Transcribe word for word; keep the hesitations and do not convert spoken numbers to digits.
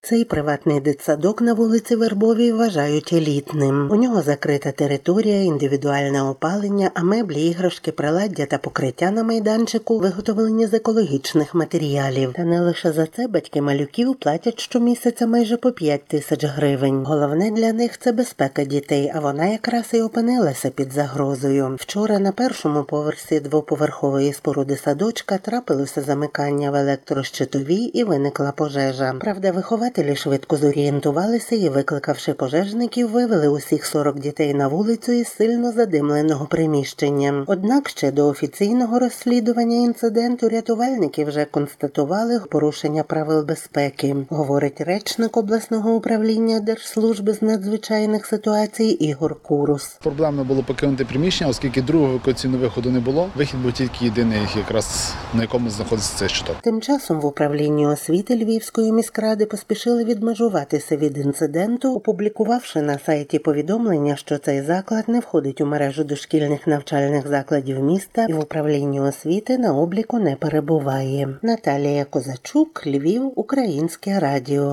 Цей приватний дитсадок на вулиці Вербовій вважають елітним. У нього закрита територія, індивідуальне опалення, а меблі, іграшки, приладдя та покриття на майданчику виготовлені з екологічних матеріалів. Та не лише за це батьки малюків платять щомісяця майже по п'ять тисяч гривень. Головне для них – це безпека дітей, а вона якраз і опинилася під загрозою. Вчора на першому поверсі двоповерхової споруди садочка трапилося замикання в електрощитовій і виникла пожежа. Правда, вихователі швидко зорієнтувалися і, викликавши пожежників, вивели усіх сорок дітей на вулицю із сильно задимленого приміщення. Однак ще до офіційного розслідування інциденту рятувальники вже констатували порушення правил безпеки, говорить речник обласного управління Держслужби з надзвичайних ситуацій Ігор Курус. Проблемно було покинути приміщення, оскільки другого евакуаційного виходу не було. Вихід був тільки єдиний, якраз на якому знаходиться цей щиток. Тим часом в управлінні освіти Львівської міськради поспішили відмежуватися від інциденту, опублікувавши на сайті повідомлення, що цей заклад не входить у мережу дошкільних навчальних закладів міста і в управлінні освіти на обліку не перебуває. Наталія Козачук, Львів, Українське радіо.